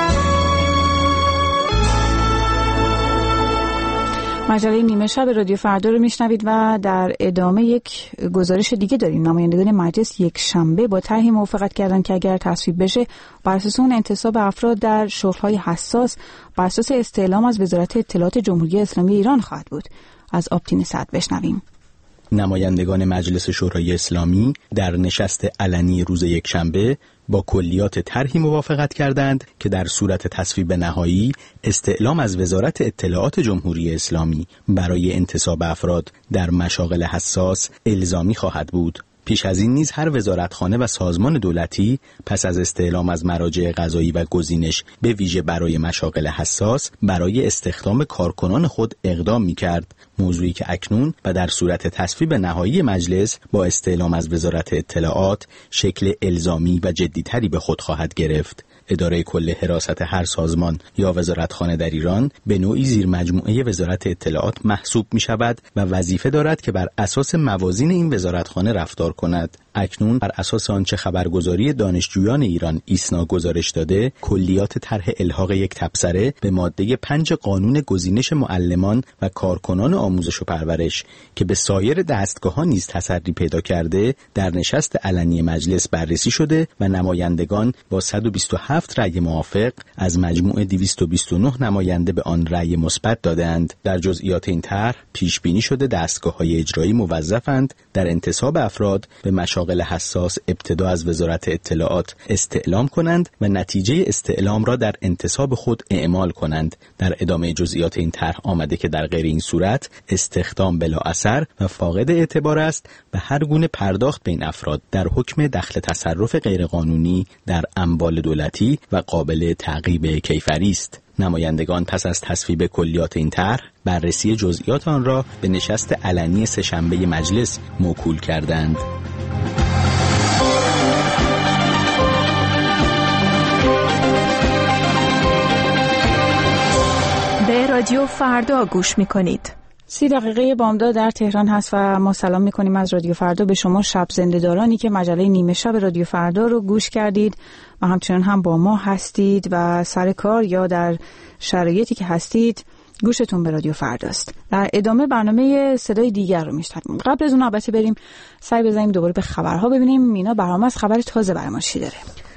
A: مجله نیمه شب رادیو فردا رو میشنوید و در ادامه یک گزارش دیگه داریم. نمایندگان مجلس یک شنبه با طرحی موافقت کردن که اگر تصویب بشه بر اساس اون انتصاب افراد در شغل‌های حساس بر اساس استعلام از وزارت اطلاعات جمهوری اسلامی ایران خواهد بود. از آبتین سعد بشنویم.
O: نمایندگان مجلس شورای اسلامی در نشست علنی روز یکشنبه با کلیات طرحی موافقت کردند که در صورت تصویب نهایی استعلام از وزارت اطلاعات جمهوری اسلامی برای انتصاب افراد در مشاغل حساس الزامی خواهد بود. پیش از این نیز هر وزارتخانه و سازمان دولتی پس از استعلام از مراجع قضایی و گزینش به ویژه برای مشاغل حساس برای استخدام کارکنان خود اقدام می‌کرد، موضوعی که اکنون و در صورت تصویب نهایی مجلس با استعلام از وزارت اطلاعات شکل الزامی و جدی‌تری به خود خواهد گرفت. اداره کل حراست هر سازمان یا وزارتخانه در ایران به نوعی زیر مجموعه وزارت اطلاعات محسوب می شود و وظیفه دارد که بر اساس موازین این وزارتخانه رفتار کند. اکنون بر اساس آنچه خبرگزاری دانشجویان ایران ایسنا گزارش داده، کلیات طرح الحاق یک تبصره به ماده پنج قانون گزینش معلمان و کارکنان آموزش و پرورش که به سایر دستگاه‌ها نیز تسری پیدا کرده، در نشست علنی مجلس بررسی شده و نمایندگان با صد و بیست و هفت رأی موافق از مجموع دویست و بیست و نه نماینده به آن رأی مثبت دادند. در جزئیات این طرح پیش بینی شده دستگاه‌های اجرایی موظفند در انتصاب افراد به مشاغل حساس ابتدا از وزارت اطلاعات استعلام کنند و نتیجه استعلام را در انتصاب خود اعمال کنند. در ادامه جزئیات این طرح آمده که در غیر این صورت استخدام بلا اثر و فاقد اعتبار است و هر گونه پرداخت به این افراد در حکم دخل تصرف غیرقانونی در اموال دولتی و قابل تعقیب کیفری است. نمایندگان پس از تصویب کلیات این طرح بررسی جزئیات آن را به نشست علنی سه‌شنبه مجلس موکول کردند.
P: به رادیو فردا گوش می‌کنید.
A: سی دقیقه بامداد در تهران هست و ما سلام میکنیم از رادیو فردا به شما شب زنده‌دارانی که مجله نیمه شب رادیو فردا رو گوش کردید و همچنان هم با ما هستید و سر کار یا در شرایطی که هستید گوشتون به رادیو فرداست. در ادامه برنامه صدای دیگر رو میشنویم. قبل از اون البته بریم سعی بزنیم دوباره به خبرها ببینیم. مینا برنامه از خبر تازه برای ما چی داره؟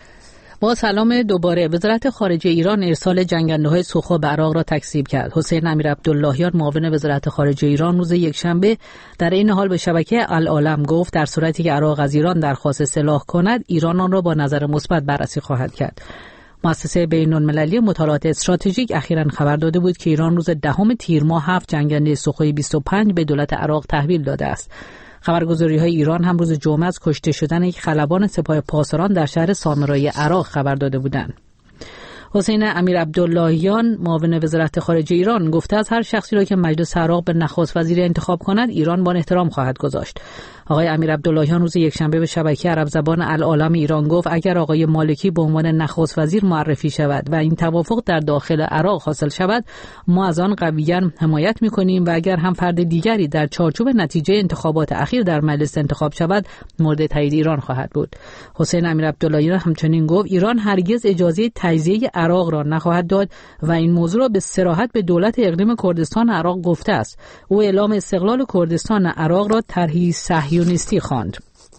B: با سلام دوباره، وزارت خارجه ایران ارسال جنگنده‌های سوخا به عراق را تکذیب کرد. حسین امیرعبداللهیان معاون وزارت خارجه ایران روز یکشنبه در این حال به شبکه العالم گفت در صورتی که عراق از ایران درخواست سلاح کند، ایران آن را با نظر مثبت بررسی خواهد کرد. مؤسسه بین‌المللی مطالعات استراتژیک اخیراً خبر داده بود که ایران روز دهم تیر ماه هفت جنگنده سوخوی بیست و پنج به دولت عراق تحویل داده است. خبرگزاری‌های ایران هم روز جمعه از کشته شدن یک خلبان سپاه پاسداران در شهر سامرای عراق خبر داده بودند. حسین امیرعبداللهیان معاون وزارت خارجه ایران گفته از هر شخصی را که مجلس عراق به نخست وزیر انتخاب کند ایران با احترام خواهد گذاشت. آقای امیرعبداللهیان روز یکشنبه به شبکه عرب زبان العالم ایران گفت اگر آقای مالکی به عنوان نخست وزیر معرفی شود و این توافق در داخل عراق حاصل شود، ما از آن قویاً حمایت می‌کنیم و اگر هم فرد دیگری در چارچوب نتیجه انتخابات اخیر در مجلس انتخاب شود، مورد تایید ایران خواهد بود. حسین امیرعبداللهیان همچنین گفت ایران هرگز اجازه تجزیه عراق را نخواهد داد و این موضوع را به صراحت به دولت اقلیم کردستان عراق گفته است. او اعلام استقلال کردستان عراق را طرحی صهیونیستی خواند.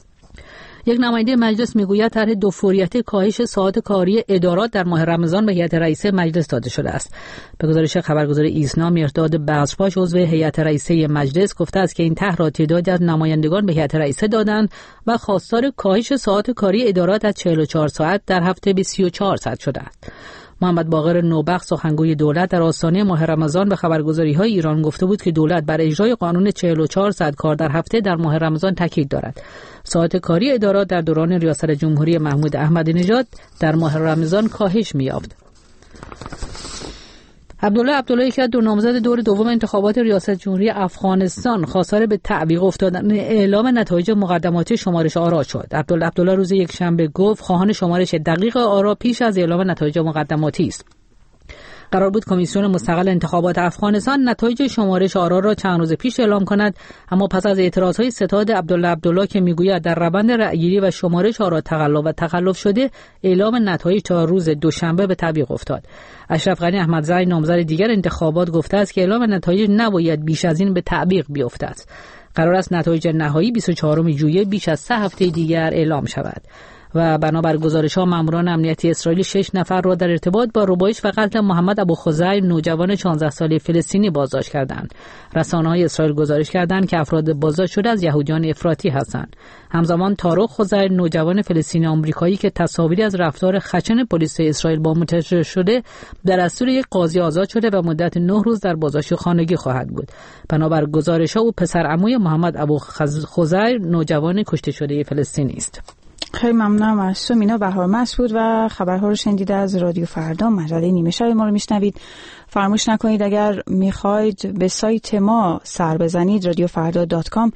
B: یک نماینده مجلس میگوید طرح دو فوریتی کاهش ساعات کاری ادارات در ماه رمضان به هیئت رئیسه مجلس داده شده است. به گزارش خبرگزاری ایسنا، مرداد بزرپاش عضو هیئت رئیسه مجلس گفته است که این طرح را تعدادی از نمایندگان به هیئت رئیسه دادند و خواستار کاهش ساعات کاری ادارات از چهل و چهار ساعت در هفته به سی و چهار ساعت شده است. محمد باقر نوبخت سخنگوی دولت در آستانه ماه رمضان به خبرگزاری‌های ایران گفته بود که دولت بر اجرای قانون چهل و چهار ساعت کار در هفته در ماه رمضان تاکید دارد. ساعت کاری ادارات در دوران ریاست جمهوری محمود احمدی نژاد در ماه رمضان کاهش می‌یافت. عبدالله عبدالله که دو نامزد دور دوم انتخابات ریاست جمهوری افغانستان خواستار به تعویق افتادن اعلام نتایج مقدماتی شمارش آرا شد. عبدالله عبدالله روز یکشنبه گفت خواهان شمارش دقیق آرا پیش از اعلام نتایج مقدماتی است. قرار بود کمیسیون مستقل انتخابات افغانستان نتایج شمارش آرا را چند روز پیش اعلام کند، اما پس از اعتراضهای ستاد عبدالله عبدالله که میگوید در روند رأیگیری و شمارش آرا تقلب و تخلف شده، اعلام نتایج تا روز دوشنبه به تعویق افتاد. اشرف غنی احمدزی نامزد دیگر انتخابات گفته است که اعلام نتایج نباید بیش از این به تعویق بیفتد. قرار است نتایج نهایی بیست و چهارم ژوئیه بیش از سه هفته دیگر اعلام شود. و بنابر گزارش‌ها ماموران امنیتی اسرائیل شش نفر را در ارتباط با ربایش و قتل محمد ابو خزیر نوجوان شانزده ساله فلسطینی بازداشت کردند. رسانه‌های اسرائیل گزارش کردند که افراد بازداشت شده از یهودیان افراطی هستند. همزمان طارق خزیر نوجوان فلسطینی آمریکایی که تصاویری از رفتار خشن پلیس اسرائیل با منتشر شده در دستور یک قاضی آزاد شده و مدت نه روز در بازداشت خانگی خواهد بود. بنابر گزارش‌ها او پسر عموی محمد ابو خزیر نوجوان کشته شده فلسطینی است.
A: خیلی ممنونم از تو مینا. بهار مسعود و خبرها رو شنیدید از رادیو فردا، مجله نیمه شب ما رو میشنوید. فراموش نکنید اگر میخواید به سایت ما سر بزنید رادیو فردا دات کام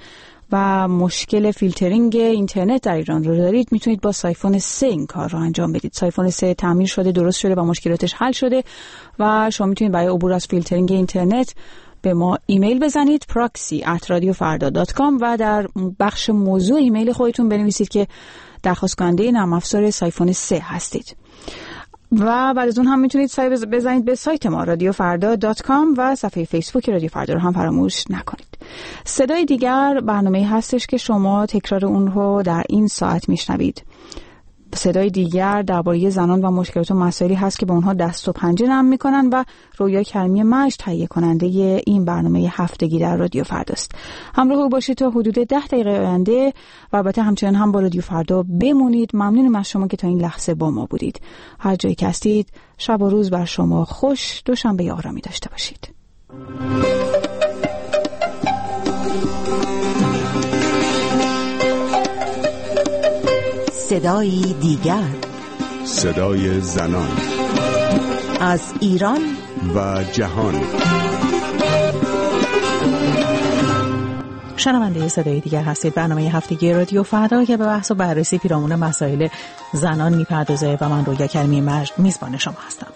A: و مشکل فیلترینگ اینترنت در ایران رو دارید، میتونید با سایفون سه این کار رو انجام بدید. سایفون سه تعمیر شده، درست شده و مشکلاتش حل شده و شما میتونید برای عبور از فیلترینگ اینترنت به ما ایمیل بزنید proxy at radiofarda dot com و در بخش موضوع ایمیل خودتون بنویسید که درخواست کننده نرم افزار سایفون سه هستید. و بعد از اون هم میتونید سایت بزنید به سایت ما رادیو فردا دات کام و صفحه فیسبوک رادیو فردا رو هم فراموش نکنید. صدای دیگر برنامه‌ای هستش که شما تکرار اون رو در این ساعت میشنوید. صدای دیگر درباره زنان و مشکلات و مسائلی هست که به اونها دست و پنجه نرم میکنن و رویا کریمی مجد تهیه کننده این برنامه هفتگی در رادیو فرداست. همراه باشید تا حدود ده دقیقه آینده و البته همچنان هم با رادیو فردا بمونید. ممنونم از شما که تا این لحظه با ما بودید. هر جایی که هستید شب و روز بر شما خوش. دوشنبه آرامی داشته باشید.
F: صدای دیگر،
Q: صدای زنان
F: از ایران
Q: و جهان.
B: شنونده صدای دیگر هستید، برنامه هفتگی رادیو فردا که به بحث و بررسی پیرامون مسائل زنان میپردازه و من رویا کریمی مجد میزبان شما هستم.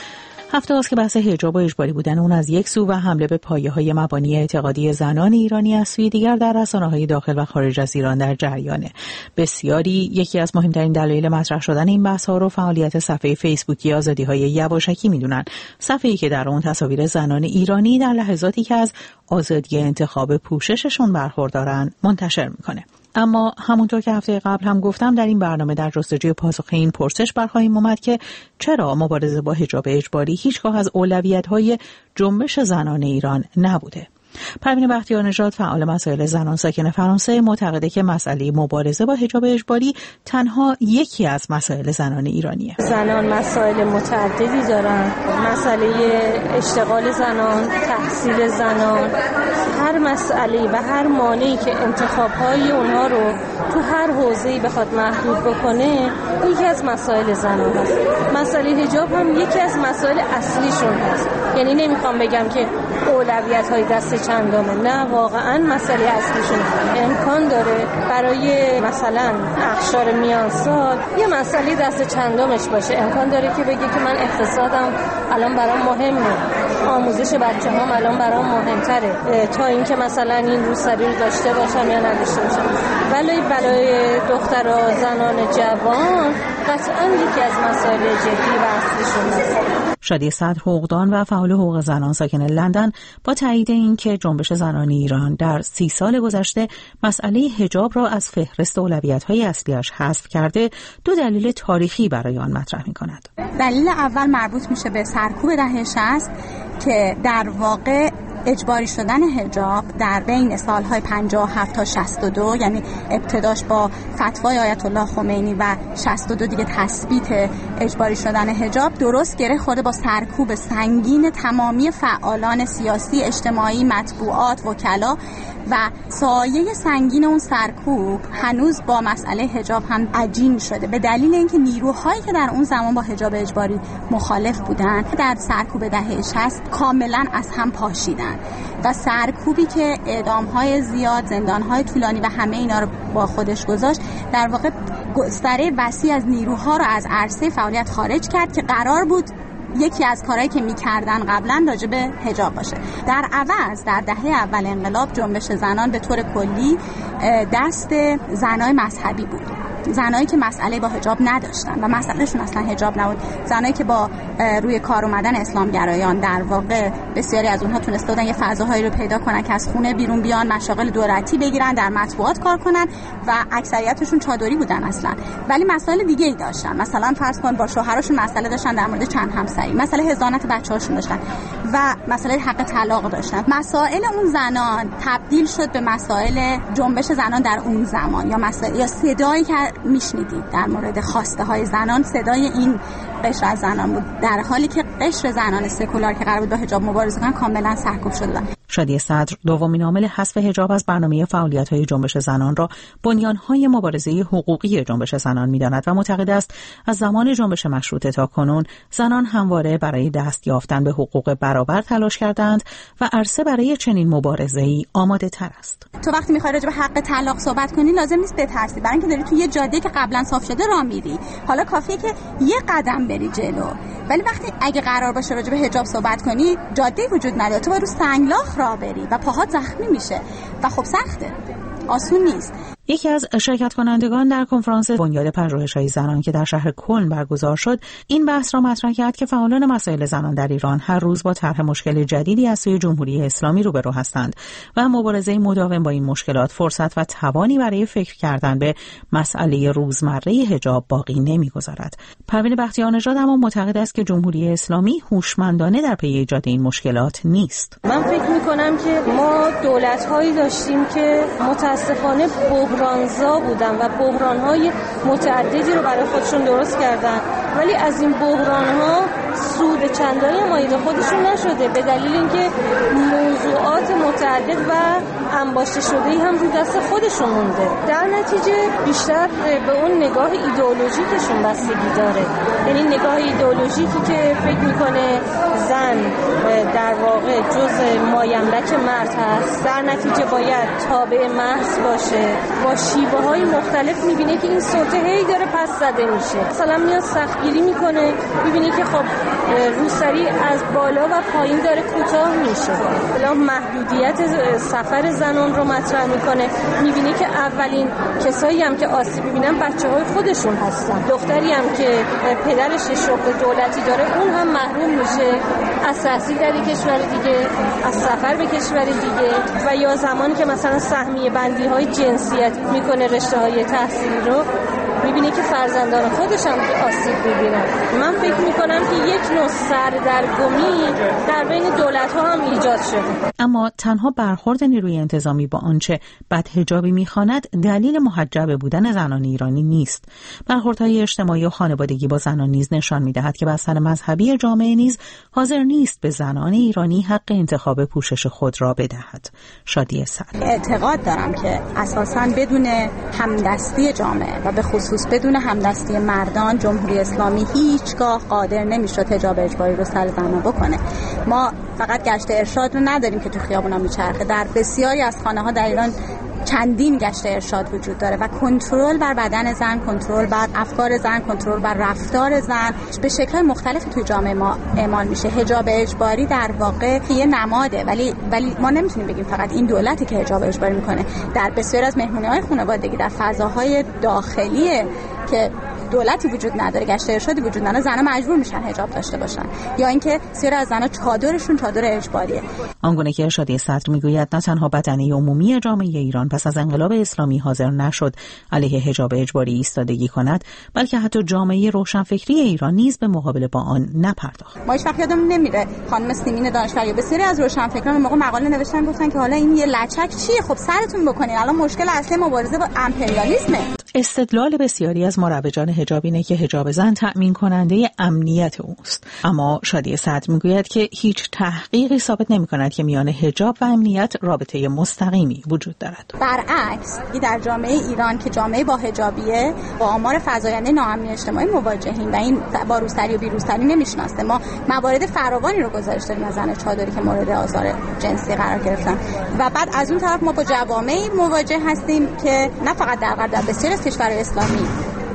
B: هفته است که بحث حجاب و اجباری بودن اون از یک سو و حمله به پایه‌های مبانی اعتقادی زنان ایرانی از سوی دیگر در رسانه‌های داخل و خارج از ایران در جریانه. بسیاری یکی از مهمترین دلایل مطرح شدن این بحث‌ها رو فعالیت صفحه فیسبوکی آزادی‌های یواشکی می‌دونن. صفحه‌ای که در اون تصاویر زنان ایرانی در لحظاتی که از آزادی انتخاب پوشششون برخوردارن منتشر می‌کنه. اما همونطور که هفته قبل هم گفتم در این برنامه در جستجوی پاسخ این پرسش برخواهیم اومد که چرا مبارزه با حجاب اجباری هیچگاه از اولویت‌های جنبش زنان ایران نبوده. پروین بختیارنژاد فعال مسائل زنان ساکن فرانسه معتقده که مسئله مبارزه با حجاب اجباری تنها یکی از مسائل زنان ایرانیه.
K: زنان مسائل متعددی دارن، مسئله اشتغال زنان، تحصیل زنان، هر مسئله و هر مانعی که انتخاب‌های اونها رو تو هر حوزه‌ای بخواد محدود بکنه یکی از مسائل زنان هست. مسئله حجاب هم یکی از مسائل اصلیشون هست. یعنی نمیخوام بگم که اولویت‌های دست چندمه، نه، واقعا مسئله اصلیشون امکان داره برای مثلا اقشار میان سال یه مسئله دست چندمش باشه. امکان داره که بگه که من اقتصادم الان برام مهمه، آموزش بچه‌هام الان برام مهمتره تا اینکه مثلا این روسری رو داشته باشم یا نداشته باشم. ولی برای دخترها زنان جوان قطعا یکی از مسائل جدی و اصلیشون هست.
B: شادی صدر حقوقدان و فعال حقوق زنان ساکن لندن با تایید این که جنبش زنان ایران در سی سال گذشته مسئله حجاب را از فهرست اولویت‌های اصلیش حذف کرده، دو دلیل تاریخی برای آن مطرح می‌کند.
R: دلیل اول مربوط میشه به سرکوب دهه شصت که در واقع اجباری شدن حجاب در بین سالهای پنجاه و هفت تا شصت و دو، یعنی ابتداش با فتوای آیت الله خمینی و شصت و دو دیگه تثبیت اجباری شدن حجاب، درست گره خورده با سرکوب سنگین تمامی فعالان سیاسی، اجتماعی، مطبوعات، وکلا و سایه سنگین اون سرکوب هنوز با مسئله حجاب هم عجین شده به دلیل اینکه نیروهایی که در اون زمان با حجاب اجباری مخالف بودن در سرکوب دهه شصت کاملا از هم پاشیدن و سرکوبی که اعدام‌های زیاد، زندان‌های طولانی و همه اینا رو با خودش گذاشت، در واقع گستره وسیع از نیروها رو از عرصه فعالیت خارج کرد که قرار بود یکی از کارهایی که می‌کردن قبلا راجع به حجاب باشه. در عوض در دهه اول انقلاب جنبش زنان به طور کلی دست زنای مذهبی بود، زنایی که مسئله با حجاب نداشتن و مسئلهشون اصلا حجاب نبود، زنایی که با روی کار اومدن اسلامگرایان در واقع بسیاری از اونها تونسته بودن یه فضاهایی رو پیدا کنن که از خونه بیرون بیان، مشاغل دولتی بگیرن، در مطبوعات کار کنن و اکثریتشون چادری بودن اصلا، ولی مسائل دیگه ای داشتن. مثلا فرض کن با شوهرشون مسئله داشتن در مورد چند همسری، مسئله حضانت بچه‌هاشون داشتن و مسئله حق طلاق داشتن. مسائل اون زنان تبدیل شد به مسائل جنبش زنان در اون زمان، یا مسائل یا صدایی که میشنیدید در مورد خواسته های زنان صدای این قشر از زنان بود، در حالی که قشر زنان سکولار که قرار بود با حجاب مبارزه کنن کاملا سرکوب شده.
F: شادی صدر دومین عامل حذف حجاب از برنامه فعالیت‌های جنبش زنان را بنیان‌های مبارزه حقوقی جنبش زنان می‌داند و معتقد است از زمان جنبش مشروطه تا کنون زنان همواره برای دست یافتن به حقوق برابر تلاش کردند و عرصه برای چنین مبارزه‌ای آماده‌تر است.
R: تو وقتی می‌خوای راجع به حق طلاق صحبت کنی لازم نیست بترسی، برای اینکه داری تو یه جاده که قبلا صاف شده راه میری. حالا کافیه که یه قدم بری جلو. ولی وقتی اگه قرار باشه راجع به حجاب صحبت کنی جاده وجود نداره، تو باید رو سنگلاخ راه بری و پاهات زخمی میشه و خب سخته، آسون نیست.
F: یکی از شرکت کنندگان در کنفرانس بنیاد پژوهش‌های زنان که در شهر کلن برگزار شد این بحث را مطرح کرد که فعالان مسائل زنان در ایران هر روز با طرح مشکل جدیدی از سوی جمهوری اسلامی روبرو هستند و مبارزه مداوم با این مشکلات فرصت و توانی برای فکر کردن به مسئله روزمره حجاب باقی نمی‌گذارد. پروین بختیارنژاد اما معتقد است که جمهوری اسلامی هوشمندانه در پی ایجاد این مشکلات نیست.
S: من فکر می‌کنم که ما دولت‌هایی داشتیم که متأسفانه بحرانزا بودن و بحران‌های متعددی رو برای خودشون درست کردن، ولی از این بحران‌ها سود چندانی مایه خودشون نشده به دلیل اینکه موضوعات متعدد و انباشته شده‌ای هم رو دست خودشون مونده. در نتیجه بیشتر به اون نگاه ایدئولوژیکشون بستگی داره، یعنی نگاه ایدئولوژیکی که فکر می‌کنه زن در واقع جز مایملک مرد هست، در نتیجه باید تابع محض باشه. با شیوه‌های مختلف می‌بینه که این سلطه هی داره پس زده میشه. مثلا میاد سختگیری می‌کنه، می‌بینه که خب روسری از بالا و پایین داره کوتاه میشه. الا محدودیت سفر زنان رو مطرح می‌کنه، می‌بینه که اولین کسایی هم که آسیب می‌بینن بچه‌های خودشون هستن. دختری هم که پدرش شغل دولتی داره اون هم محروم میشه از تحصیل در کشور دیگه، از سفر به کشور دیگه، و یا زمانی که مثلا سهمیه بندی های جنسیت میکنه رشته های تحصیلی رو، میبینه که فرزندان خودش هم آسیب میبینن. من فکر میکنم که یک نوع سردرگمی در بین دولت ها هم ایجاد شده.
F: اما تنها برخورد نیروی انتظامی با آنچه بدحجابی میخواند دلیل محجب بودن زنان ایرانی نیست. برخوردهای اجتماعی و خانوادگی با زنان نیز نشان میدهد که بستر مذهبی جامعه نیز حاضر نیست به زنان ایرانی حق انتخاب پوشش خود را بدهد. شادی صدر:
R: اعتقاد دارم که اساساً بدون همدستی جامعه و به خصوص بدون همدستی مردان جمهوری اسلامی هیچگاه قادر نمیشد حجاب اجباری رو سر زنان بکنه. ما فقط گشت ارشاد رو نداریم که تو خیابونا میچرخه، در بسیاری از خانه‌ها در ایران چندین گشت ارشاد وجود داره و کنترل بر بدن زن، کنترل بر افکار زن، کنترل بر رفتار زن به شکل‌های مختلفی توی جامعه ما اعمال میشه. حجاب اجباری در واقع یه نماده، ولی ولی ما نمیتونیم بگیم فقط این دولتی که حجاب اجباری میکنه. در بسیاری از مهمونی‌های خانوادگی در فضاهای داخلی که دولتی وجود نداره، گشت ارشادی وجود نداره، زن‌ها مجبور میشن حجاب داشته باشن، یا اینکه سری از زن‌ها چادرشون چادر اجباریه.
F: آنگونه که شادی صدر میگوید نه تنها بدنه عمومی جامعه ایران پس از انقلاب اسلامی حاضر نشد علیه حجاب اجباری ایستادگی کند، بلکه حتی جامعه روشنفکری ایران نیز به مقابله با آن نپرداخت.
R: ما هیچ وقت یادمون نمیره خانم سیمین دانشور یا بسیاری از روشنفکران موقع مقاله نوشتن گفتن که حالا این یه لچک چیه، خب سرتون بکنین، الان مشکل اصلی مبارزه با امپریالیسمه.
F: استدلال بسیاری از مروجان حجاب اینه که حجاب زن تأمین کننده امنیت اوست، اما شادی صدر میگوید که هیچ تحقیقی ثابت نمی‌کند که میان حجاب و امنیت رابطه مستقیمی وجود دارد.
R: برعکس در جامعه ایران که جامعه با حجابیه با آمار فزاینده ناامنی اجتماعی مواجهیم و این با روسری و بیروسری نمیشناسه. ما موارد فراوانی رو گزارش داریم از زن چادری که مورد آزار جنسی قرار گرفتن و بعد از اون طرف ما با جوامعی مواجه هستیم که نه فقط در غرب، در بسیاری از کشورهای اسلامی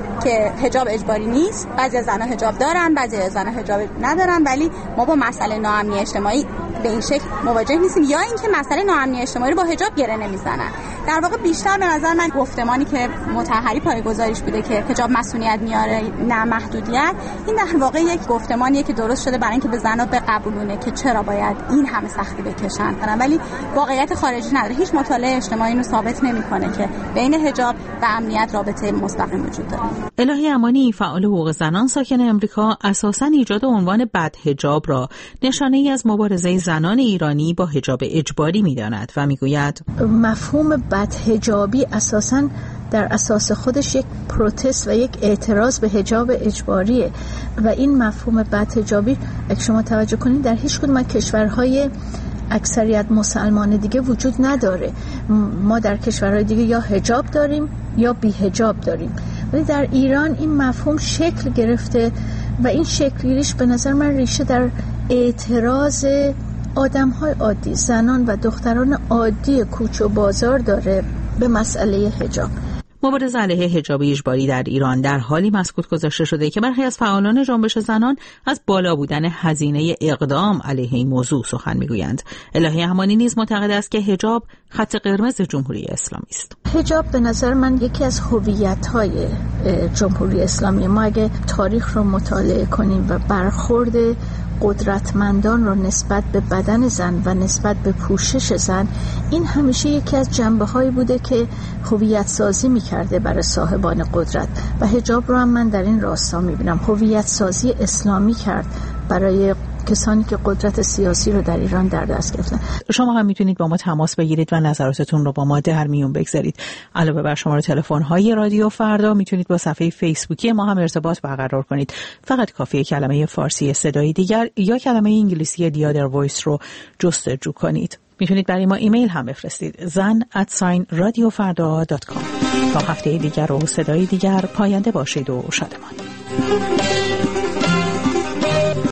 R: که حجاب اجباری نیست، بعضی از زنها حجاب دارن، بعضی از زنها حجاب ندارن، ولی ما با مسئله ناامنی اجتماعی به این شکل مواجه نیستیم، یا اینکه مسئله ناامنی اجتماعی رو با حجاب گره نمیزنن. در واقع بیشتر به نظر من گفتمانی که مطهری پایه‌گذاریش بوده که حجاب مسئولیت میاره نه محدودیت، این در واقع یک گفتمانیه که درست شده برای اینکه به زنها بقبولونه که چرا باید این همه سختی بکشن، ولی واقعیت خارجی نداره. هیچ مطالعه اجتماعی رو ثابت نمیکنه که بین حجاب و امنیت رابطه مستقیم وجود داره.
F: الهی امانی، فعال حقوق زنان ساکن امریکا، اساساً ایجاد عنوان بدحجاب را نشانه‌ای از مبارزه زنان ایرانی با حجاب اجباری می‌داند و می‌گوید
T: مفهوم بدحجابی اساساً در اساس خودش یک پروتست و یک اعتراض به حجاب اجباریه و این مفهوم بدحجابی اگه شما توجه کنید در هیچ کدوم از کشورهای اکثریت مسلمان دیگه وجود نداره. ما در کشورهای دیگه یا حجاب داریم یا بی حجاب داریم، ولی در ایران این مفهوم شکل گرفته و این شکلگیریش به نظر من ریشه در اعتراض آدم‌های عادی، زنان و دختران عادی کوچه و بازار داره به مسئله حجاب.
B: مبارزه علیه حجاب اجباری در ایران در حالی مسکوت گذاشته شده که برخی از فعالان جنبش زنان از بالا بودن هزینه اقدام علیه این موضوع سخن میگویند. الهی امانی نیز معتقد است که حجاب خط قرمز جمهوری اسلامی است.
T: حجاب به نظر من یکی از هویت‌های جمهوری اسلامی. ما اگه تاریخ رو مطالعه کنیم و برخورد قدرتمندان رو نسبت به بدن زن و نسبت به پوشش زن، این همیشه یکی از جنبه‌هایی بوده که هویت سازی می‌کرده برای صاحبان قدرت و حجاب رو هم من در این راستا می‌بینم. هویت سازی اسلامی کرد برای کسانی که قدرت سیاسی رو در ایران در دست گرفتن.
B: شما هم میتونید با ما تماس بگیرید و نظراتتون رو با ما در میون بگذارید. علاوه بر شماره تلفن های رادیو فردا میتونید با صفحه فیسبوکی ما هم ارتباط برقرار کنید. فقط کافیه کلمه فارسی صدای دیگر یا کلمه انگلیسی دی آدر وایس رو جستجو کنید. میتونید برای ما ایمیل هم بفرستید زن ات ساین رادیو فردا دات کام. تا هفته دیگر و صدای دیگر پاینده باشید و شادمان.